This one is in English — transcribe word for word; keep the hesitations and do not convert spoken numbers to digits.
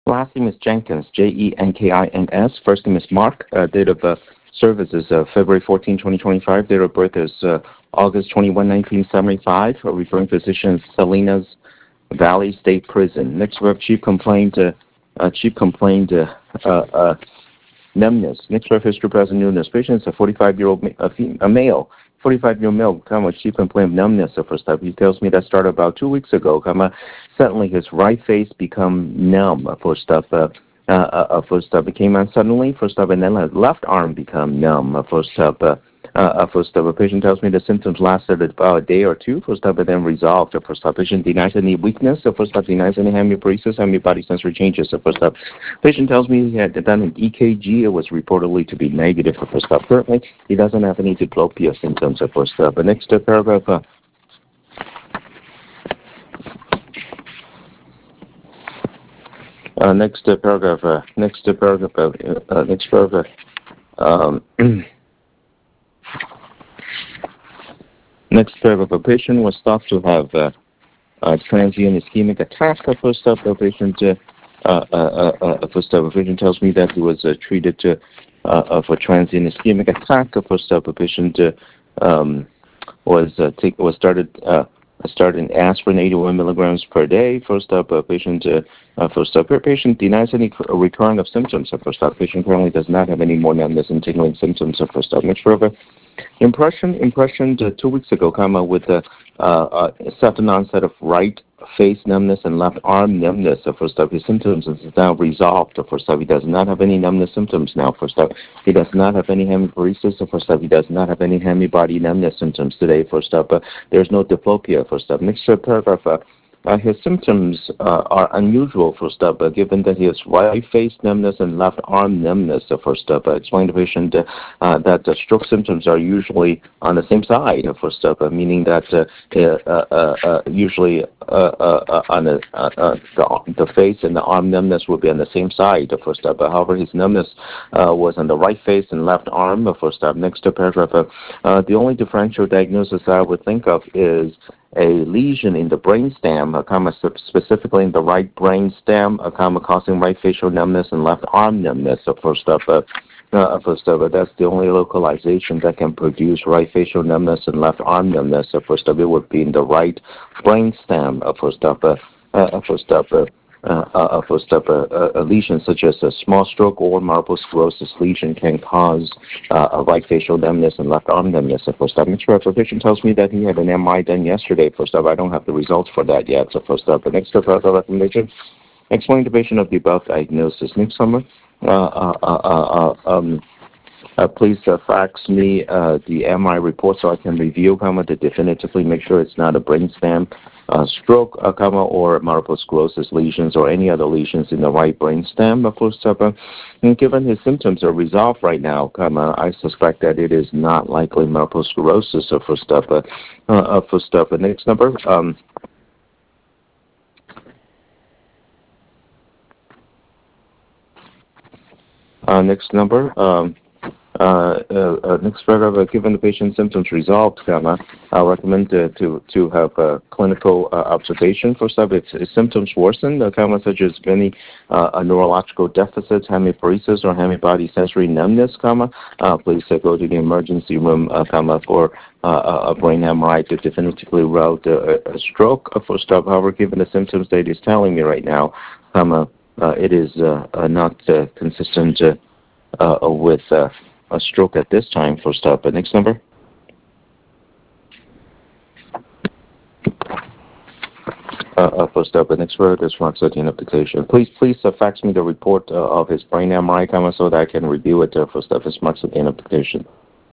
Last name is Jenkins, J E N K I N S. First name is Mark. Uh, date of uh, service is uh, February fourteenth, twenty twenty-five. Date of birth is uh, August twenty-first, nineteen seventy-five. Uh, referring physician is Salinas Valley State Prison. Next we have chief complaint, uh, uh, chief complaint uh, uh, uh, numbness. Next we have history present numbness. Patient is a forty-five-year-old ma- a, fem- a male. forty-five-year-old male, come with chief complaint of numbness. So first up, he tells me that started about two weeks ago. Come, uh, suddenly his right face become numb. Uh, first up, uh, uh, uh, first up, it came on suddenly. First up, and then his left arm become numb. Uh, first up, uh, uh, uh, first up, a patient tells me the symptoms lasted about a day or two. First up, and then resolved. Uh, first up, patient denies any weakness. Uh, first up, denies any hemiparesis, hemibody sensory changes. So first up, patient tells me he had done an E K G. It was reportedly to be negative. For first up, currently he doesn't have any diplopia symptoms. Uh, first up, the next uh, paragraph. Uh, Uh, next uh, paragraph. Uh, next uh, paragraph. Uh, uh, next paragraph. Um, next paragraph. A patient was thought to have uh, a transient ischemic attack. Uh, first up, the patient. Uh, uh, uh, uh, first up, a patient tells me that he was uh, treated uh, uh, for transient ischemic attack. Uh, first up, a patient uh, um, was uh, take was started. Uh, started aspirin eighty-one milligrams per day. First up, a patient. Uh, Uh, first up, patient denies any recurrence of symptoms. Uh, first up, patient currently does not have any more numbness and tingling symptoms. Uh, first up, next further. Impression, impression uh, two weeks ago, comma, with a uh, uh, sudden onset of right face numbness and left arm numbness. Uh, first up, his symptoms is now resolved. Uh, first up, he does not have any numbness symptoms now. First up, he does not have any hemiparesis. Uh, first up, he does not have any hemibody numbness symptoms today. First up, uh, there's no diplopia. First up, next uh, paragraph. Uh, Uh, his symptoms uh, are unusual, first up, uh, given that he has right face numbness and left arm numbness. Uh, first up, uh, explain to the patient uh, uh, that uh, stroke symptoms are usually on the same side. Uh, first up, uh, meaning that uh, uh, uh, uh, usually uh, uh, uh, on the, uh, uh, the the face and the arm numbness will be on the same side. Uh, first up, uh, however, his numbness uh, was on the right face and left arm. Uh, first up, next uh, paragraph. Uh, uh, the only differential diagnosis I would think of is a lesion in the brainstem, a comma, specifically in the right brainstem, a comma, causing right facial numbness and left arm numbness. So first up, uh, uh, first up, uh, that's the only localization that can produce right facial numbness and left arm numbness. So first up, it would be in the right brainstem. Uh, first up, uh, uh, first up. Uh, Uh, uh, first up, uh, a lesion such as a small stroke or multiple sclerosis lesion can cause uh, a right facial numbness and left arm numbness. So first up, Mister The patient tells me that he had an M R I done yesterday. First up, I don't have the results for that yet. So first up, the next up, uh, recommendation, explain the patient of the above diagnosis. Next summer, uh, uh, uh, uh, um, Uh, please uh, fax me uh, the M R I report so I can review, comma, to definitively make sure it's not a brainstem uh, stroke, uh, comma, or multiple sclerosis lesions or any other lesions in the right brainstem. Uh, first up, uh, and given his symptoms are resolved right now, comma, I suspect that it is not likely multiple sclerosis. So first up, uh, uh, uh, first up, uh, next number. Um, uh, next number. Um, Uh, uh, uh, next paragraph, uh, given the patient's symptoms resolved, comma, I recommend uh, to to have a clinical uh, observation. First up, if, if symptoms worsen, uh, comma, such as any uh, neurological deficits, hemiparesis, or hemibody sensory numbness, comma, uh, please uh, go to the emergency room, uh, comma, for uh, a brain M R I to definitively rule out uh, a stroke. Uh, first up, however, given the symptoms that it is telling me right now, comma, uh, it is uh, uh, not uh, consistent uh, uh, with uh, a stroke at this time. First up, but next number. Uh, uh, first up, but next word is fluoxetine application. Please, please uh, fax me the report uh, of his brain M R I, comma, so that I can review it. Uh, first up is fluoxetine application.